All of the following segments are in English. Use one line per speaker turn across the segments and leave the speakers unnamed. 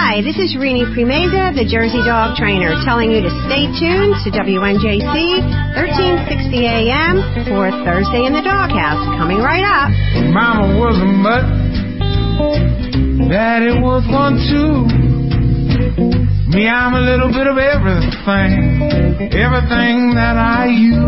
Hi, this is Rini Primeza, the Jersey Dog Trainer, telling you to stay tuned to WNJC 1360 AM for Thursday in the Doghouse. Coming right up.
Mama was a mutt, Daddy was one too. Me, I'm a little bit of everything that I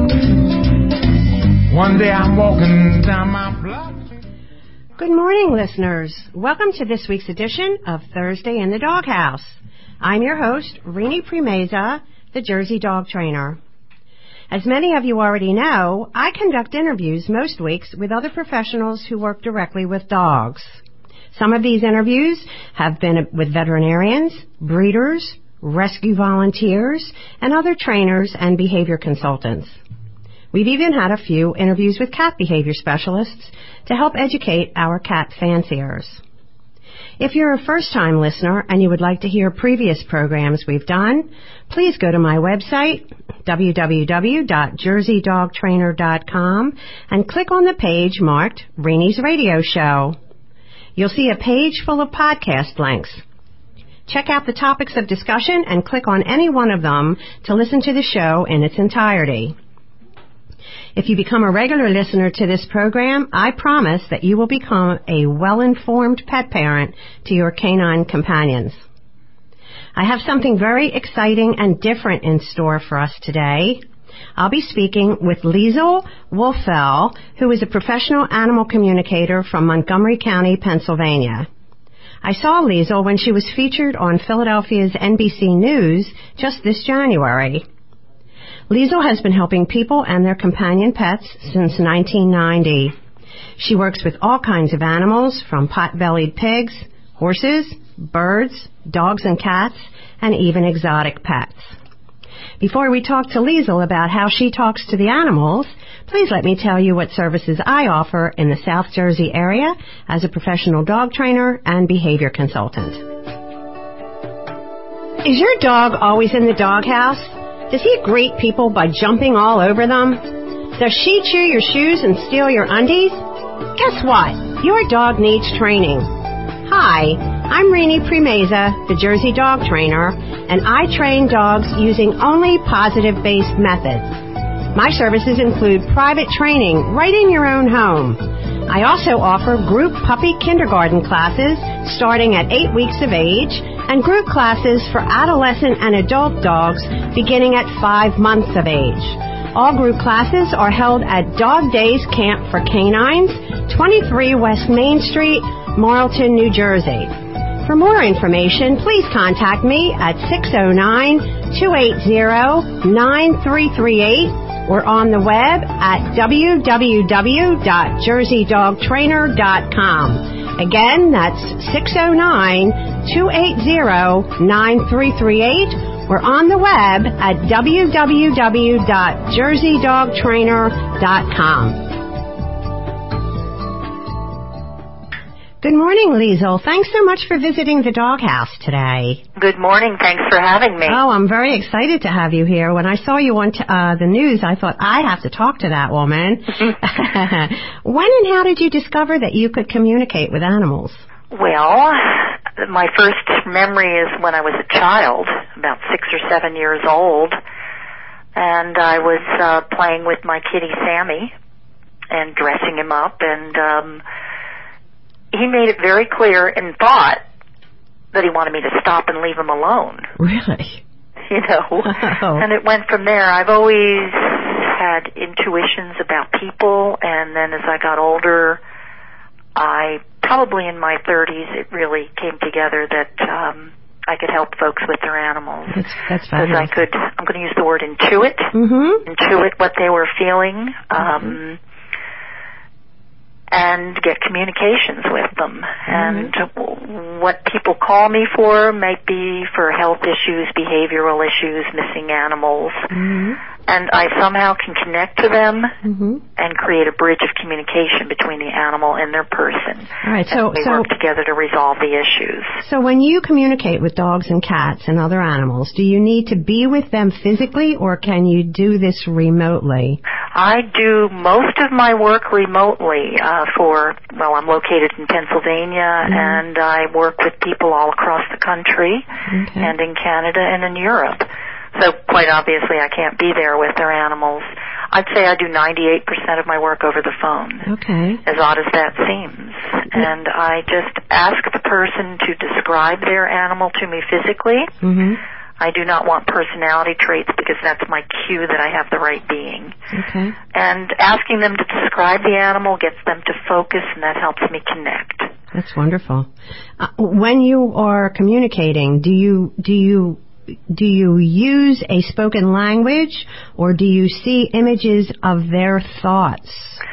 use. One day I'm walking down my block.
Good morning, listeners. Welcome to this week's edition of Thursday in the Doghouse. I'm your host, Rini Primeza, the Jersey Dog Trainer. As many of you already know, I conduct interviews most weeks with other professionals who work directly with dogs. Some of these interviews have been with veterinarians, breeders, rescue volunteers, and other trainers and behavior consultants. We've even had a few interviews with cat behavior specialists to help educate our cat fanciers. If you're a first-time listener and you would like to hear previous programs we've done, please go to my website, www.jerseydogtrainer.com, and click on the page marked Rini's Radio Show. You'll see a page full of podcast links. Check out the topics of discussion and click on any one of them to listen to the show in its entirety. If you become a regular listener to this program, I promise that you will become a well-informed pet parent to your canine companions. I have something very exciting and different in store for us today. I'll be speaking with Liesl Wolfell, who is a professional animal communicator from Montgomery County, Pennsylvania. I saw Liesl when she was featured on Philadelphia's NBC News just this January. Liesl has been helping people and their companion pets since 1990. She works with all kinds of animals, from pot-bellied pigs, horses, birds, dogs and cats, and even exotic pets. Before we talk to Liesl about how she talks to the animals, please let me tell you what services I offer in the South Jersey area as a professional dog trainer and behavior consultant. Is your dog always in the doghouse? Does he greet people by jumping all over them? Does she chew your shoes and steal your undies? Guess what? Your dog needs training. Hi, I'm Rini Primeza, the Jersey Dog Trainer, and I train dogs using only positive-based methods. My services include private training right in your own home. I also offer group puppy kindergarten classes starting at 8 weeks of age and group classes for adolescent and adult dogs beginning at 5 months of age. All group classes are held at Dog Days Camp for Canines, 23 West Main Street, Marlton, New Jersey. For more information, please contact me at 609-280-9338 or on the web at www.jerseydogtrainer.com. Again, that's 609-280-9338 or on the web at www.jerseydogtrainer.com. Good morning, Liesl. Thanks so much for visiting the doghouse today.
Good morning. Thanks for having me.
Oh, I'm very excited to have you here. When I saw you on the news, I thought, I have to talk to that woman. When and how did you discover that you could communicate with animals?
Well, my first memory is when I was a child, about 6 or 7 years old, and I was playing with my kitty Sammy and dressing him up, and he made it very clear in thought that he wanted me to stop and leave him alone.
Really?
You know, and it went from there. I've always had intuitions about people, and then as I got older, probably in my 30s, it really came together that I could help folks with their animals.
That's fabulous.
I'm going to use the word intuit, intuit what they were feeling, and get communications with them. And what people call me for might be for health issues, behavioral issues, missing animals. And I somehow can connect to them and create a bridge of communication between the animal and their person.
All right, so
we work together to resolve the issues.
So when you communicate with dogs and cats and other animals, do you need to be with them physically, or can you do this remotely?
I do most of my work remotely I'm located in Pennsylvania, and I work with people all across the country, and in Canada and in Europe. So quite obviously I can't be there with their animals. I'd say I do 98% of my work over the phone.
Okay.
As odd as that seems. And I just ask the person to describe their animal to me physically.
Mm-hmm.
I do not want personality traits because that's my cue that I have the right being.
Okay.
And asking them to describe the animal gets them to focus, and that helps me connect.
That's wonderful. When you are communicating, do you use a spoken language, or do you see images of their thoughts?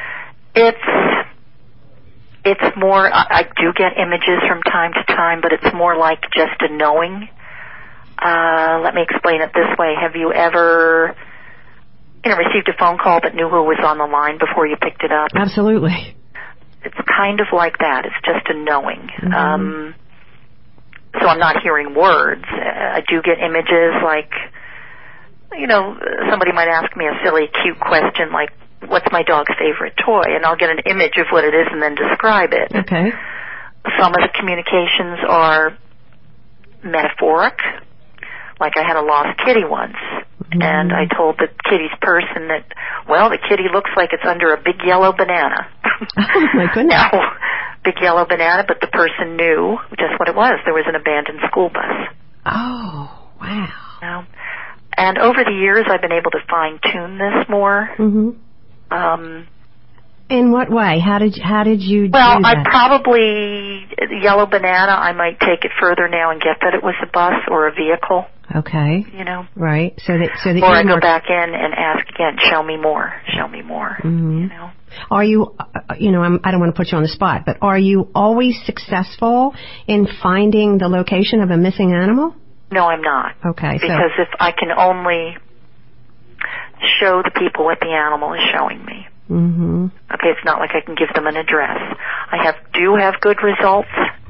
It's more, I do get images from time to time, but it's more like just a knowing. Let me explain it this way. Have you ever, received a phone call but knew who was on the line before you picked it up?
Absolutely.
It's kind of like that. It's just a knowing.
Mm-hmm.
So I'm not hearing words. I do get images like, somebody might ask me a silly, cute question like, what's my dog's favorite toy? And I'll get an image of what it is and then describe it.
Okay.
Some of the communications are metaphoric. Like I had a lost kitty once, and I told the kitty's person that, the kitty looks like it's under a big yellow banana.
Oh, my goodness.
Now, big yellow banana, but the person knew just what it was. There was an abandoned school bus.
Oh, wow.
And over the years, I've been able to fine-tune this more.
Mm-hmm. In what way? How did you do
that?
Well,
I probably, the yellow banana, I might take it further now and get that it was a bus or a vehicle.
Okay. Right. So that
or I go back in and ask again, show me more.
Mm-hmm. Are you, I don't want to put you on the spot, but are you always successful in finding the location of a missing animal?
No, I'm not.
Okay.
Because if I can only show the people what the animal is showing me.
Mm-hmm.
Okay, it's not like I can give them an address. I do have good results,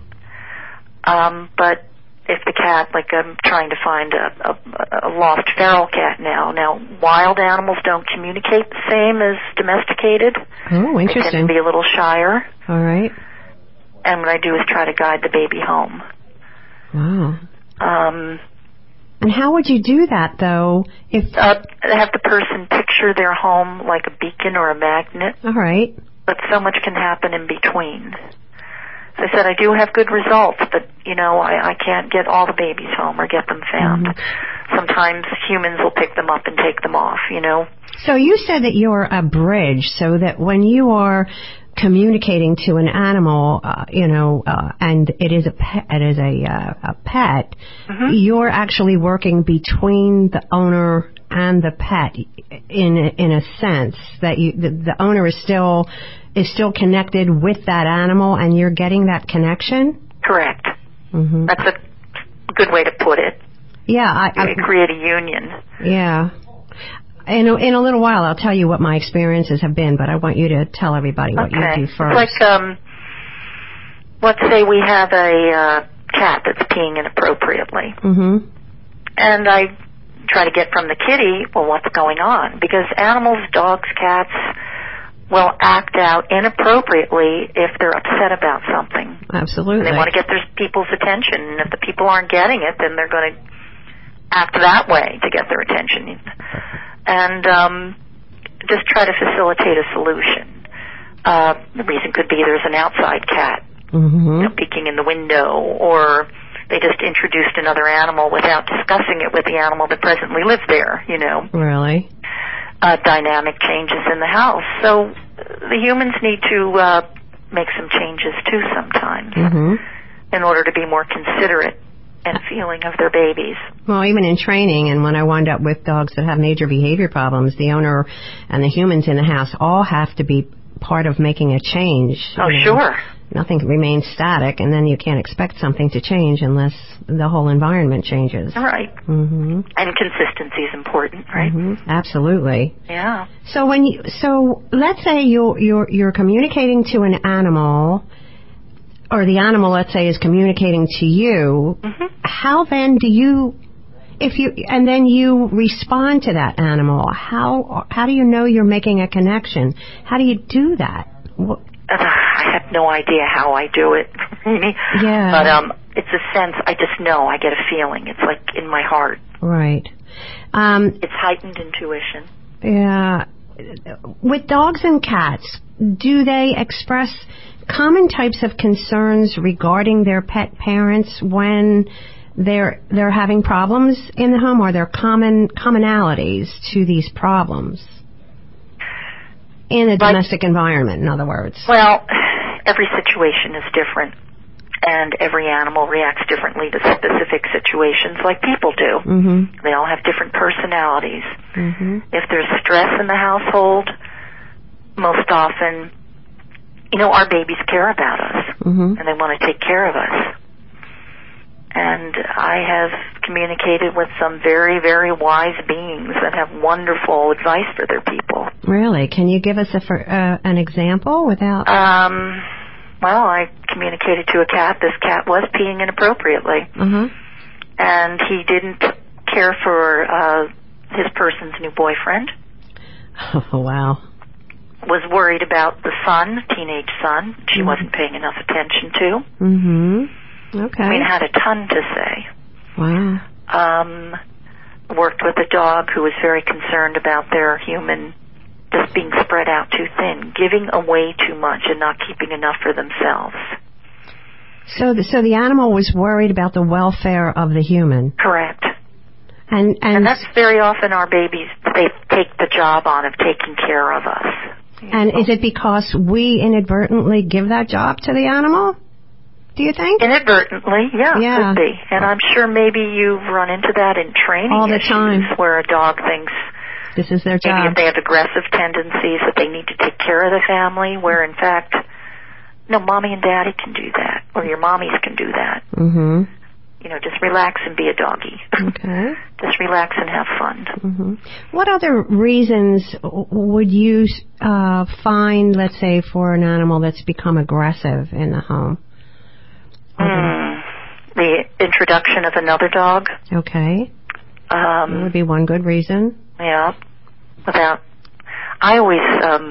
but if the cat, like I'm trying to find a lost feral cat now. Now, wild animals don't communicate the same as domesticated.
Oh, interesting.
They tend to be a little shyer.
All right.
And what I do is try to guide the baby home.
Wow. And how would you do that, though? If
have the person picture their home like a beacon or a magnet.
All right.
But so much can happen in between. So I said, I do have good results, but, I can't get all the babies home or get them found. Mm-hmm. Sometimes humans will pick them up and take them off,
So you said that you're a bridge, so that when you are communicating to an animal, and it is a pet, mm-hmm. You're actually working between the owner and the pet in a sense that the owner is still connected with that animal, and you're getting that connection?
Correct.
Mm-hmm.
That's a good way to put it.
Yeah,
I create a union.
Yeah. In a little while, I'll tell you what my experiences have been, but I want you to tell everybody what you do first.
It's like, let's say we have a cat that's peeing inappropriately.
Mm-hmm.
And I try to get from the kitty, what's going on? Because animals, dogs, cats, will act out inappropriately if they're upset about something.
Absolutely.
And they want to get their people's attention, and if the people aren't getting it, then they're going to act that way to get their attention. And just try to facilitate a solution. The reason could be there's an outside cat,
mm-hmm.
Peeking in the window, or they just introduced another animal without discussing it with the animal that presently lives there,
Really?
Dynamic changes in the house. So the humans need to make some changes too sometimes,
mm-hmm.
in order to be more considerate and feeling of their babies.
Well, even in training, and when I wind up with dogs that have major behavior problems, the owner and the humans in the house all have to be part of making a change.
Oh, sure.
Nothing remains static, and then you can't expect something to change unless the whole environment changes.
Right.
Mm-hmm.
And consistency is important, right?
Mm-hmm. Absolutely.
Yeah.
So let's say you're communicating to an animal, or the animal, let's say, is communicating to you.
Mm-hmm.
How then do you And then you respond to that animal. How do you know you're making a connection? How do you do that?
I have no idea how I do it.
Yeah.
But it's a sense. I just know. I get a feeling. It's like in my heart.
Right.
It's heightened intuition.
Yeah. With dogs and cats, do they express common types of concerns regarding their pet parents when they're having problems in the home? Are there commonalities to these problems in a domestic environment, in other words?
Well, every situation is different, and every animal reacts differently to specific situations like people do.
Mm-hmm.
They all have different personalities.
Mm-hmm.
If there's stress in the household, most often, our babies care about us,
mm-hmm.
and they want to take care of us. And I have communicated with some very, very wise beings that have wonderful advice for their people.
Really? Can you give us an example without...
Well, I communicated to a cat. This cat was peeing inappropriately.
Uh-huh.
And he didn't care for his person's new boyfriend.
Oh, wow.
Was worried about the son, teenage son, she
mm-hmm.
wasn't paying enough attention to.
Mm-hmm. Okay.
I mean, had a ton to say.
Wow.
Worked with a dog who was very concerned about their human just being spread out too thin, giving away too much and not keeping enough for themselves.
So the animal was worried about the welfare of the human.
Correct.
And
that's very often our babies, they take the job on of taking care of us.
And is it because we inadvertently give that job to the animal? Do you think?
Inadvertently, yeah. Could be. And I'm sure maybe you've run into that in training
all the
issues
time,
where a dog thinks
this is their job.
Maybe if they have aggressive tendencies that they need to take care of the family, where in fact, no, mommy and daddy can do that, or your mommies can do that.
Mm-hmm.
Just relax and be a doggy.
Okay.
Just relax and have fun.
Mm-hmm. What other reasons would you find, let's say, for an animal that's become aggressive in the home?
The introduction of another dog.
Okay. That would be one good reason.
Yeah. I always,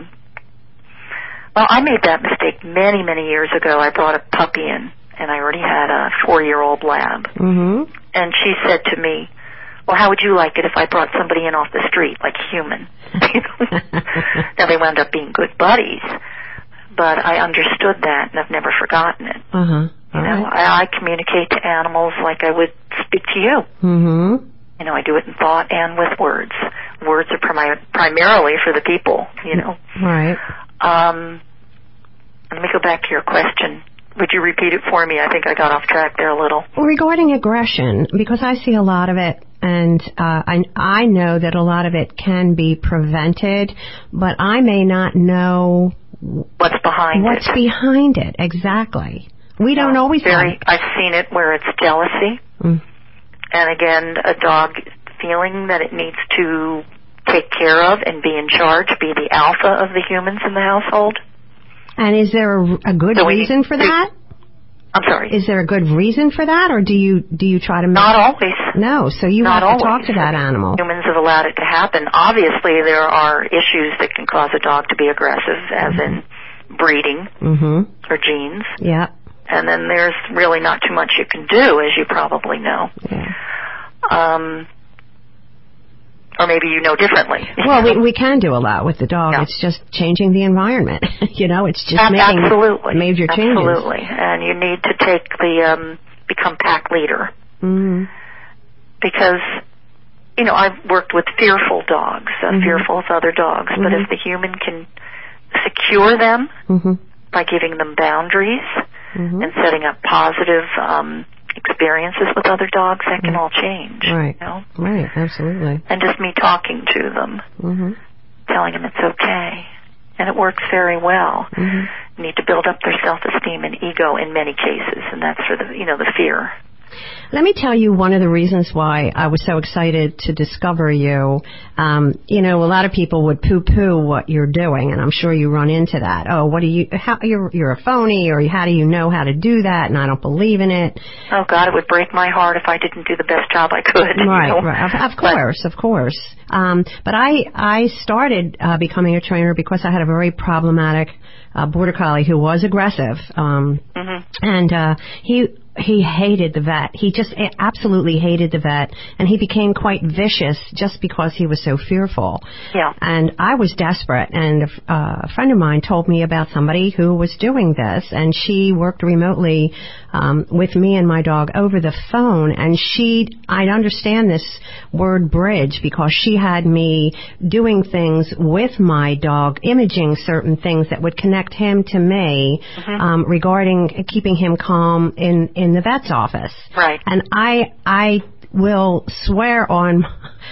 I made that mistake many, many years ago. I brought a puppy in, and I already had a 4-year-old lab.
Mm-hmm.
And she said to me, well, how would you like it if I brought somebody in off the street, like human? Now, they wound up being good buddies, but I understood that, and I've never forgotten it.
Uh-huh.
I communicate to animals like I would speak to you.
Mm-hmm.
I do it in thought and with words. Words are primarily for the people,
Right.
Let me go back to your question. Would you repeat it for me? I think I got off track there a little.
Regarding aggression, because I see a lot of it, and I know that a lot of it can be prevented, but I may not know
what's behind
it. Exactly. We don't always
I've seen it where it's jealousy.
Mm. And
again, a dog feeling that it needs to take care of and be in charge, be the alpha of the humans in the household.
And is there a good reason for that?
I'm sorry.
Is there a good reason for that, or do you try to...
Not always.
No, so you have to talk to that animal.
Humans have allowed it to happen. Obviously, there are issues that can cause a dog to be aggressive, as in breeding or genes.
Yeah.
And then there's really not too much you can do, as you probably know.
Yeah.
Or maybe you know differently.
Well, we can do a lot with the dog. Yeah. It's just changing the environment. It's just making major changes.
Absolutely. And you need to take become pack leader.
Mm-hmm.
Because, I've worked with fearful dogs, fearful of other dogs. Mm-hmm. But if the human can secure them by giving them boundaries and setting up positive experiences with other dogs, that can all change.
Right. Right, absolutely.
And just me talking to them, telling them it's okay. And it works very well. You need to build up their self-esteem and ego in many cases, and that's for the fear.
Let me tell you one of the reasons why I was so excited to discover you. You know, a lot of people would poo-poo what you're doing, and I'm sure you run into that. Oh, you're a phony, or how do you know how to do that, and I don't believe in it.
Oh, God, it would break my heart if I didn't do the best job I could.
Right,
you know?
right. Of course. But I started becoming a trainer because I had a very problematic border collie who was aggressive, and he hated the vet. He just absolutely hated the vet, and he became quite vicious just because he was so fearful.
Yeah.
And I was desperate, and a friend of mine told me about somebody who was doing this, and she worked remotely with me and my dog over the phone, and I'd understand this word bridge because she had me doing things with my dog, imaging certain things that would connect him to me regarding keeping him calm in the vet's office.
Right.
And I will swear on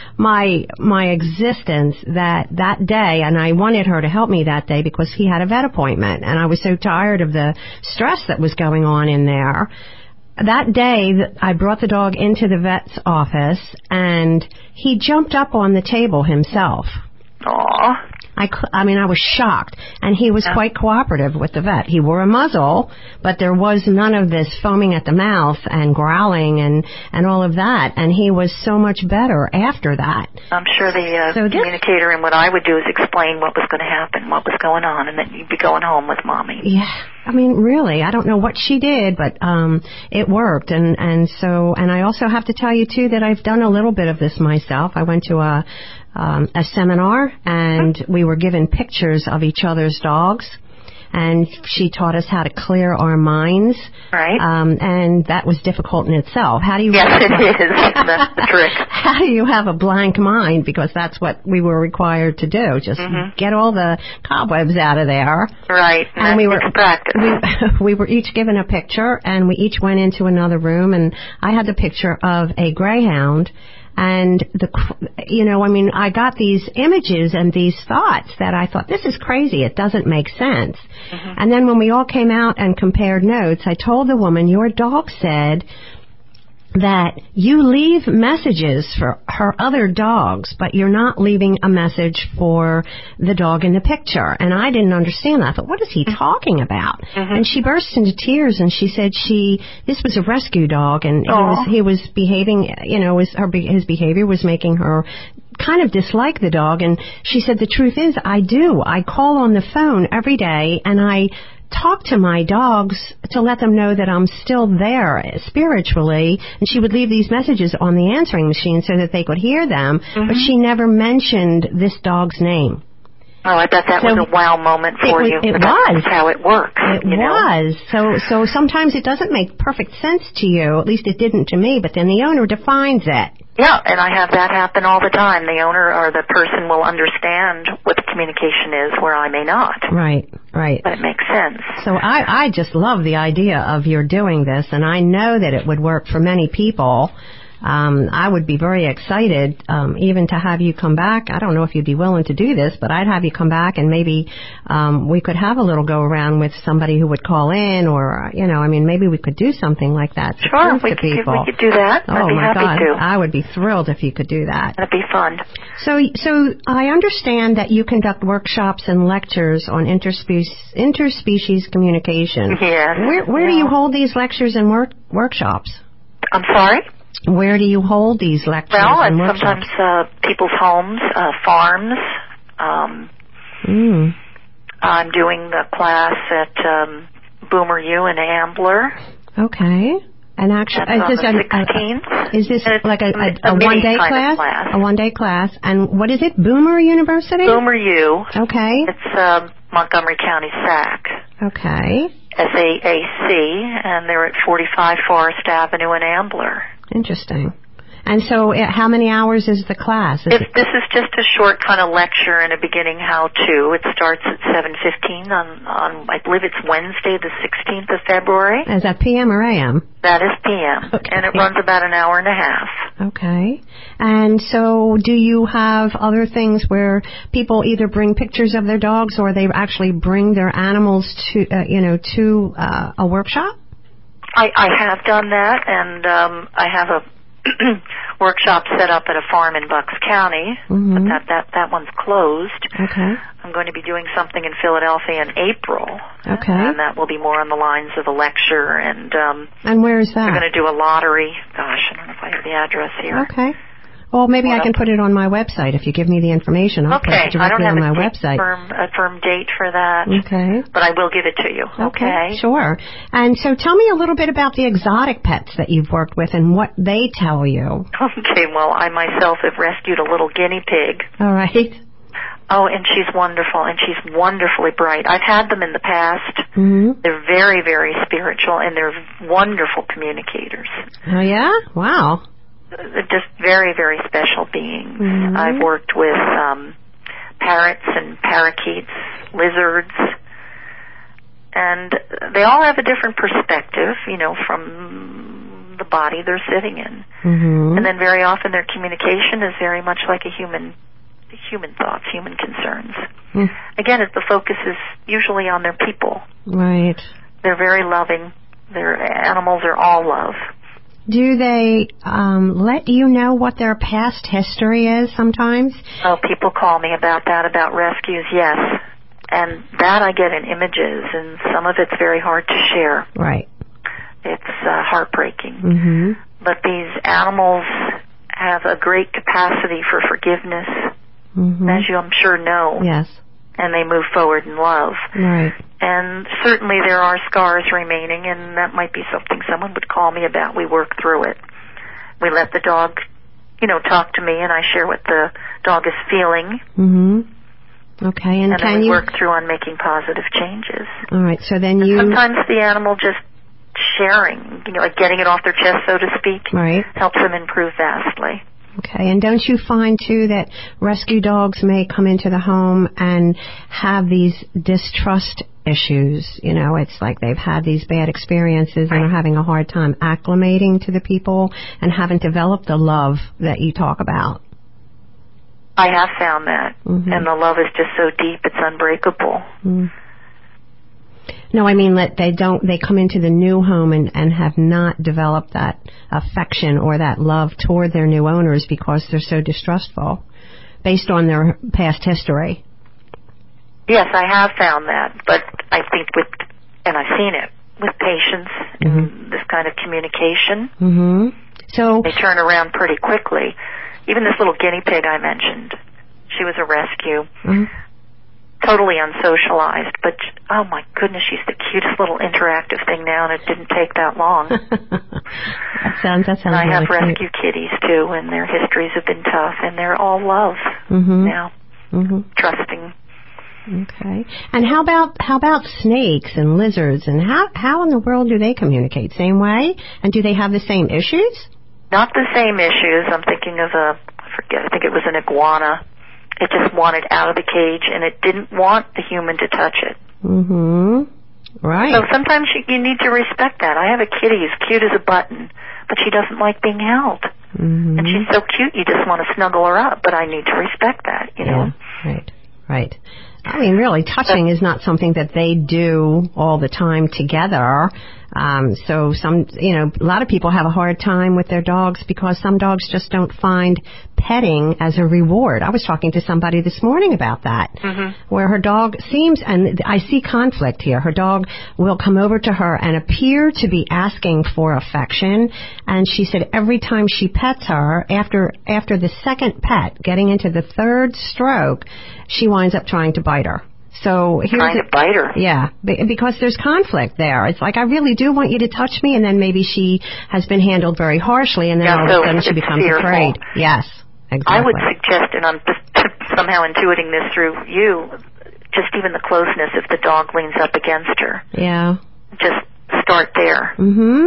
my existence that day, and I wanted her to help me that day because he had a vet appointment, and I was so tired of the stress that was going on in there. That day, I brought the dog into the vet's office, and he jumped up on the table himself.
Aw.
I mean, I was shocked, and he was quite cooperative with the vet. He wore a muzzle, but there was none of this foaming at the mouth and growling and all of that, and he was so much better after that.
I'm sure the communicator and what I would do is explain what was going to happen, what was going on, and then you'd be going home with Mommy.
Yeah. I mean, really, I don't know what she did, but it worked, and I also have to tell you too that I've done a little bit of this myself. I went to a seminar, and we were given pictures of each other's dogs, and she taught us how to clear our minds.
Right.
And that was difficult in itself. How do you?
Yes, it is. That's the trick.
How do you have a blank mind? Because that's what we were required to do. Just get all the cobwebs out of there.
Right.
And we were
practice.
We were each given a picture, and we each went into another room, and I had the picture of a greyhound. And I got these images and these thoughts that I thought, this is crazy. It doesn't make sense. And then when we all came out and compared notes, I told the woman, your dog said that you leave messages for her other dogs, but you're not leaving a message for the dog in the picture. And I didn't understand that. I thought, what is he talking about? And she burst into tears, and she said this was a rescue dog, and he was behaving, his behavior was making her kind of dislike the dog. And she said, the truth is, I do. I call on the phone every day, and I talk to my dogs to let them know that I'm still there spiritually, and she would leave these messages on the answering machine so that they could hear them, but she never mentioned this dog's name.
Oh, I bet that was a wow moment for you.
It was.
That's how it works.
It was. So sometimes it doesn't make perfect sense to you, at least it didn't to me, but then the owner defines it.
Yeah, and I have that happen all the time. The owner or the person will understand what the communication is where I may not.
Right.
But it makes sense.
So I just love the idea of your doing this, and I know that it would work for many people. I would be very excited even to have you come back. I don't know if you'd be willing to do this, but I'd have you come back, and maybe we could have a little go around with somebody who would call in, or maybe we could do something like that to prove to people.
We could do that.
Oh,
I'd be
my
happy
God.
to.
I would be thrilled if you could do that.
That'd be fun.
So I understand that you conduct workshops and lectures on interspecies communication.
Yes.
Where do you hold these lectures and workshops?
I'm sorry?
Where do you hold these lectures and workshops?
Sometimes people's homes, farms. I'm doing the class at Boomer U in Ambler.
Okay. And actually, is this like a one-day class? A one-day class. And what is it? Boomer University?
Boomer U.
Okay.
It's Montgomery County, SAC.
Okay.
SAAC, and they're at 45 Forest Avenue in Ambler.
Interesting. And so how many hours is the class?
This is just a short kind of lecture and a beginning how-to. It starts at 7:15 on I believe it's Wednesday, the 16th of February.
Is that PM or AM?
That is PM. Okay. And it runs about an hour and a half.
Okay. And so do you have other things where people either bring pictures of their dogs or they actually bring their animals to a workshop?
I have done that, and I have a workshop set up at a farm in Bucks County, but that one's closed.
Okay.
I'm going to be doing something in Philadelphia in April.
Okay.
And that will be more on the lines of a lecture, and
where is that?
we're going to do a lottery. Gosh, I don't know if I have the address here.
Okay. Well, maybe I can put it on my website if you give me the information. I'll put it directly on my website.
A firm date for that.
Okay.
But I will give it to you. Okay.
Sure. And so tell me a little bit about the exotic pets that you've worked with and what they tell you.
Okay. Well, I myself have rescued a little guinea pig.
All right.
Oh, and she's wonderful, and she's wonderfully bright. I've had them in the past.
Mm-hmm.
They're very, very spiritual, and they're wonderful communicators.
Oh, yeah? Wow.
They're just very, very special beings.
Mm-hmm.
I've worked with parrots and parakeets, lizards, and they all have a different perspective, from the body they're sitting in.
Mm-hmm.
And then very often their communication is very much like a human thoughts, human concerns.
Mm.
Again, the focus is usually on their people.
Right.
They're very loving. Their animals are all love.
Do they let you know what their past history is sometimes?
Oh, people call me about that, about rescues, yes. And that I get in images, and some of it's very hard to share.
Right.
It's heartbreaking.
Mm-hmm.
But these animals have a great capacity for forgiveness, as you, I'm sure, know.
Yes.
And they move forward in love.
Right.
And certainly there are scars remaining, and that might be something someone would call me about. We work through it. We let the dog, talk to me, and I share what the dog is feeling.
Mm-hmm. Okay, and
then we work through on making positive changes.
All right, so then
sometimes the animal just sharing, like getting it off their chest, so to speak,
right,
helps them improve vastly.
Okay, and don't you find, too, that rescue dogs may come into the home and have these distrust issues? It's like they've had these bad experiences and are having a hard time acclimating to the people and haven't developed the love that you talk about.
I have found that, and the love is just so deep, it's unbreakable.
No, I mean that they come into the new home and have not developed that affection or that love toward their new owners because they're so distrustful based on their past history.
Yes, I have found that, but I think and I've seen it, with patience and this kind of communication,
so
they turn around pretty quickly. Even this little guinea pig I mentioned, she was a rescue. Totally unsocialized, but oh my goodness, she's the cutest little interactive thing now, and it didn't take that long.
That sounds
and I
really
have
cute.
rescue kitties too, and their histories have been tough, and they're all love now, trusting.
Okay. And how about snakes and lizards, and how in the world do they communicate? Same way? And do they have the same issues?
Not the same issues. I'm thinking of I think it was an iguana. It just wanted out of the cage, and it didn't want the human to touch it.
Right.
So sometimes you need to respect that. I have a kitty who's cute as a button, but she doesn't like being held. And she's so cute, you just want to snuggle her up, but I need to respect that,
Yeah, right. I mean, really, touching is not something that they do all the time together. So a lot of people have a hard time with their dogs because some dogs just don't find petting as a reward. I was talking to somebody this morning about that, where her dog and I see conflict here. Her dog will come over to her and appear to be asking for affection, and she said every time she pets her, after the second pet, getting into the third stroke, she winds up trying to bite her. So
trying to bite her.
Yeah, because there's conflict there. It's like, I really do want you to touch me, and then maybe she has been handled very harshly, and then all of a sudden she becomes afraid. Yes, exactly.
I would suggest, and I'm just somehow intuiting this through you, just even the closeness if the dog leans up against her.
Yeah.
Just start there.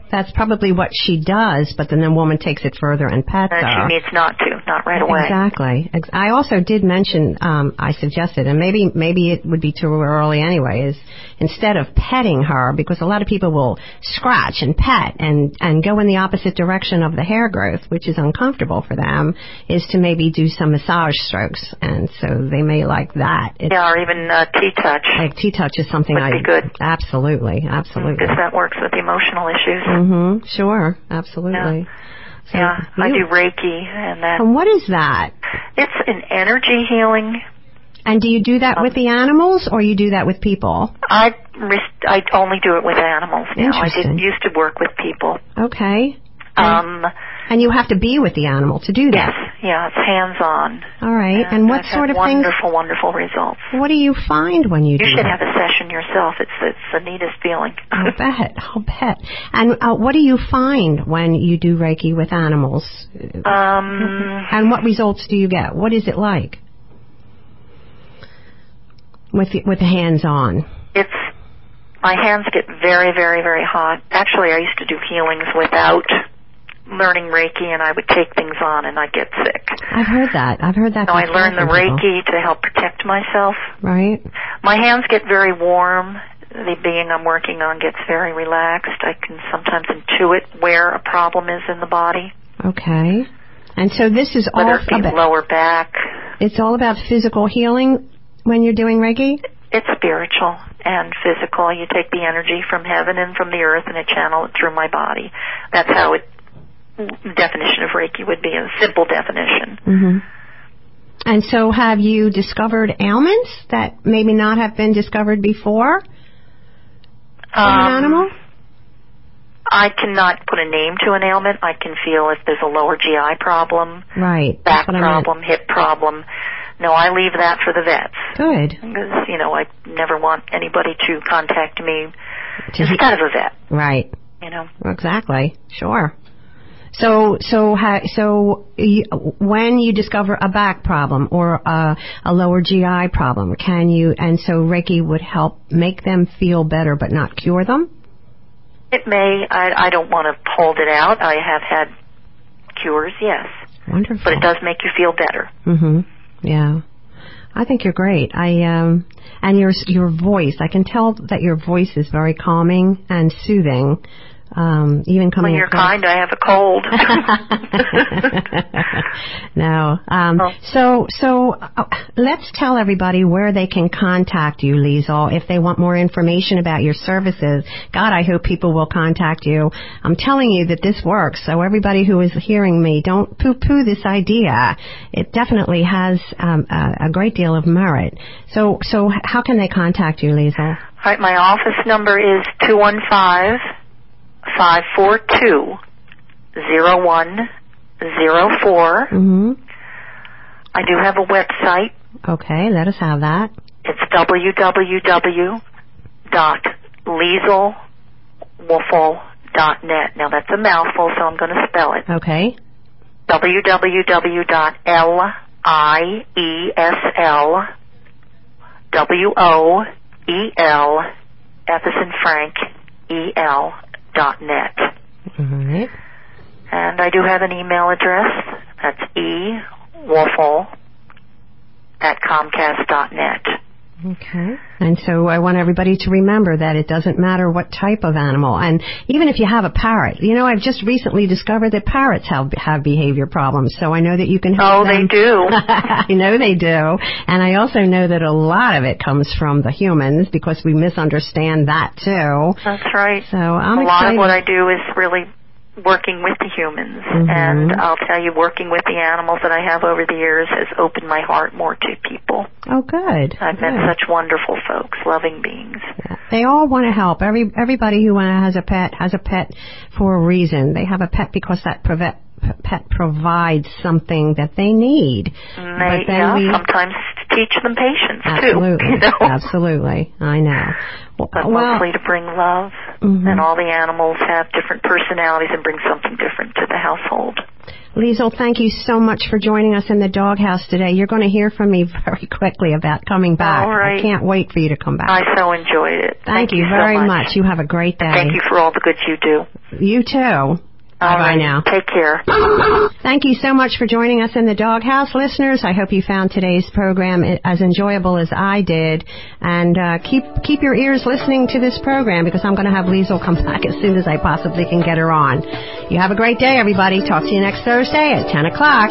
that's probably what she does, but then the woman takes it further and pets her.
And she needs not right away.
Exactly. I also did mention, I suggested, and maybe it would be too early anyway, is instead of petting her, because a lot of people will scratch and pet and go in the opposite direction of the hair growth, which is uncomfortable for them, is to maybe do some massage strokes, and so they may like that.
Or even T-touch.
Like T-touch is something
would be good.
Absolutely.
Because that works with emotional issues.
Mm-hmm. Sure. Absolutely.
Yeah.
So
I do Reiki,
And what is that?
It's an energy healing.
And do you do that with the animals, or you do that with people?
I only do it with animals now. I used to work with people.
Okay. And you have to be with the animal to do that?
Yes. Yeah, it's hands-on.
All right. And what sort of things?
Wonderful results.
What do you find when you do that?
You should have a session yourself. It's the neatest feeling.
I'll bet. And what do you find when you do Reiki with animals? And what results do you get? What is it like with the hands-on?
My hands get very, very, very hot. Actually, I used to do healings without learning Reiki, and I would take things on, and I'd get sick.
I've heard that. So
I learned the Reiki to help protect myself.
Right.
My hands get very warm. The being I'm working on gets very relaxed. I can sometimes intuit where a problem is in the body.
Okay. And so this is all
about lower back.
It's all about physical healing when you're doing Reiki?
It's spiritual and physical. You take the energy from heaven and from the earth and channel it through my body. That's how definition of Reiki would be, a simple definition.
Mm-hmm. And so have you discovered ailments that maybe not have been discovered before in an animal?
I cannot put a name to an ailment. I can feel if there's a lower GI problem,
right,
back problem, hip problem. No, I leave that for the vets.
Good.
Because, I never want anybody to contact me instead of a vet.
Right. Exactly. Sure. So when you discover a back problem or a lower GI problem, so Reiki would help make them feel better but not cure them?
It may. I don't want to hold it out. I have had cures, yes.
Wonderful.
But it does make you feel better.
Mm-hmm. Yeah. I think you're great. And your voice, I can tell that your voice is very calming and soothing. Even coming.
When you're kind, I have a cold.
No. So let's tell everybody where they can contact you, Liesl, if they want more information about your services. God, I hope people will contact you. I'm telling you that this works. So everybody who is hearing me, don't poo-poo this idea. It definitely has a great deal of merit. So how can they contact you, Liesl?
All right, my office number is 215-542-0104.
Mm-hmm.
I do have a website.
Okay, let us have that.
It's www.lieselwoelfel.net. Now that's a mouthful, so I'm going to spell it.
Okay.
www.lieselwoelf.net.
All right.
And I do have an email address. That's ewoelfel@comcast.net.
Okay. And so I want everybody to remember that it doesn't matter what type of animal. And even if you have a parrot, I've just recently discovered that parrots have behavior problems. So I know that you can help them.
Oh, they do.
I know they do. And I also know that a lot of it comes from the humans because we misunderstand that too.
That's right.
So I'm
excited. A lot of what I do is really working with the humans.
Mm-hmm.
And I'll tell you, working with the animals that I have over the years has opened my heart more to people.
Oh, good.
I've met such wonderful folks, loving beings.
Yeah. They all want to help. Everybody who has a pet for a reason. They have a pet because that pet provides something that they need.
Sometimes teach them patience,
absolutely,
too.
Absolutely. I know.
But mostly to bring love, and all the animals have different personalities and bring something different to the household.
Liesl, thank you so much for joining us in the doghouse today. You're going to hear from me very quickly about coming back.
All right.
I can't wait for you to come back.
I so enjoyed it.
Thank you very much. You have a great day.
Thank you for all the good you do.
You too. Bye-bye now.
Take care.
Thank you so much for joining us in the doghouse, listeners. I hope you found today's program as enjoyable as I did. And keep your ears listening to this program, because I'm going to have Liesl come back as soon as I possibly can get her on. You have a great day, everybody. Talk to you next Thursday at 10 o'clock.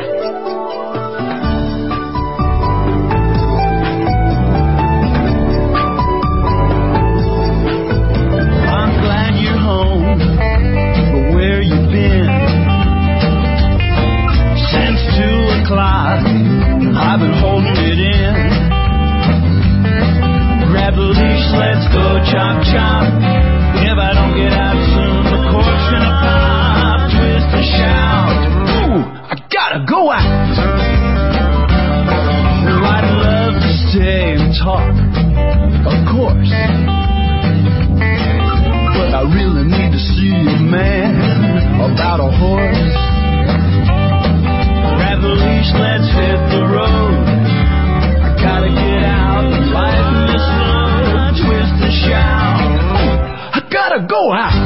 I've been holding it in. Grab the leash, let's go chop chop. If I don't get out soon, the cork's gonna pop. Twist and shout, ooh, I gotta go out. I'd love to stay and talk, of course, but I really need to see a man about a horse. Grab the leash, let's hit the road. I gotta get out and lighten this load. Twist and shout, I gotta go out.